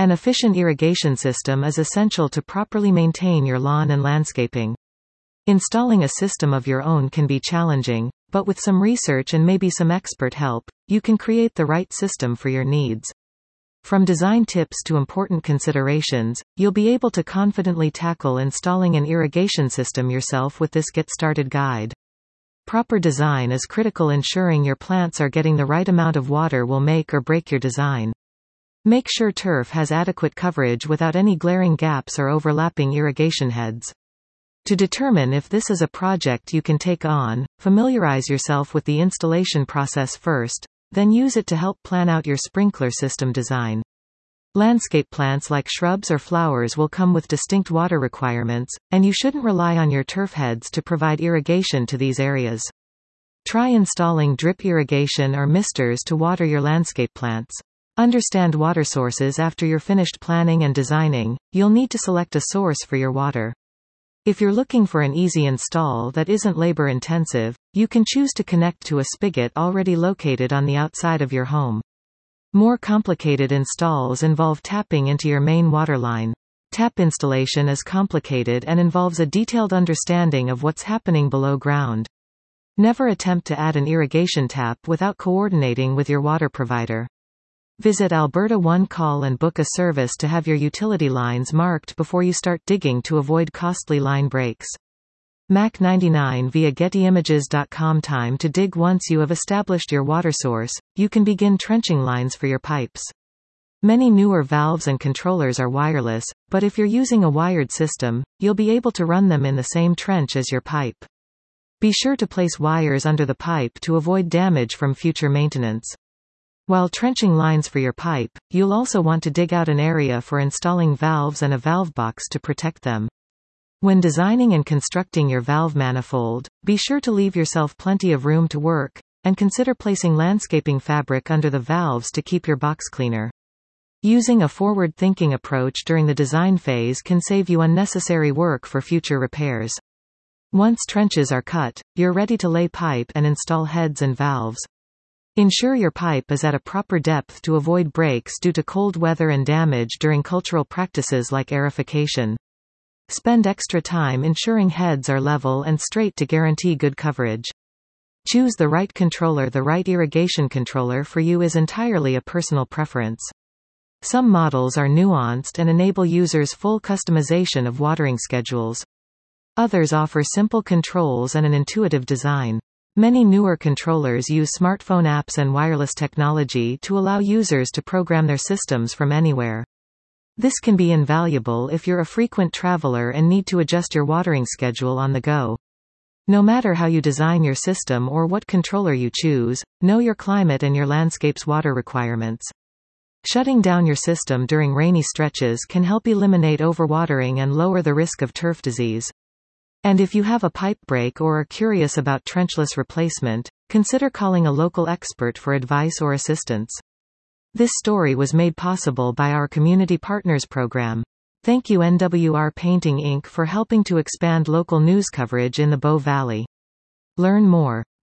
An efficient irrigation system is essential to properly maintain your lawn and landscaping. Installing a system of your own can be challenging, but with some research and maybe some expert help, you can create the right system for your needs. From design tips to important considerations, you'll be able to confidently tackle installing an irrigation system yourself with this Get Started guide. Proper design is critical. Ensuring your plants are getting the right amount of water will make or break your design. Make sure turf has adequate coverage without any glaring gaps or overlapping irrigation heads. To determine if this is a project you can take on, familiarize yourself with the installation process first, then use it to help plan out your sprinkler system design. Landscape plants like shrubs or flowers will come with distinct water requirements, and you shouldn't rely on your turf heads to provide irrigation to these areas. Try installing drip irrigation or misters to water your landscape plants. Understand water sources. After you're finished planning and designing, you'll need to select a source for your water. If you're looking for an easy install that isn't labor-intensive, you can choose to connect to a spigot already located on the outside of your home. More complicated installs involve tapping into your main water line. Tap installation is complicated and involves a detailed understanding of what's happening below ground. Never attempt to add an irrigation tap without coordinating with your water provider. Visit Alberta One Call and book a service to have your utility lines marked before you start digging to avoid costly line breaks. Mac 99 via gettyimages.com. Time to dig. Once you have established your water source, you can begin trenching lines for your pipes. Many newer valves and controllers are wireless, but if you're using a wired system, you'll be able to run them in the same trench as your pipe. Be sure to place wires under the pipe to avoid damage from future maintenance. While trenching lines for your pipe, you'll also want to dig out an area for installing valves and a valve box to protect them. When designing and constructing your valve manifold, be sure to leave yourself plenty of room to work, and consider placing landscaping fabric under the valves to keep your box cleaner. Using a forward-thinking approach during the design phase can save you unnecessary work for future repairs. Once trenches are cut, you're ready to lay pipe and install heads and valves. Ensure your pipe is at a proper depth to avoid breaks due to cold weather and damage during cultural practices like aerification. Spend extra time ensuring heads are level and straight to guarantee good coverage. Choose the right controller. The right irrigation controller for you is entirely a personal preference. Some models are nuanced and enable users full customization of watering schedules. Others offer simple controls and an intuitive design. Many newer controllers use smartphone apps and wireless technology to allow users to program their systems from anywhere. This can be invaluable if you're a frequent traveler and need to adjust your watering schedule on the go. No matter how you design your system or what controller you choose, know your climate and your landscape's water requirements. Shutting down your system during rainy stretches can help eliminate overwatering and lower the risk of turf disease. And if you have a pipe break or are curious about trenchless replacement, consider calling a local expert for advice or assistance. This story was made possible by our Community Partners program. Thank you NWR Painting Inc. for helping to expand local news coverage in the Bow Valley. Learn more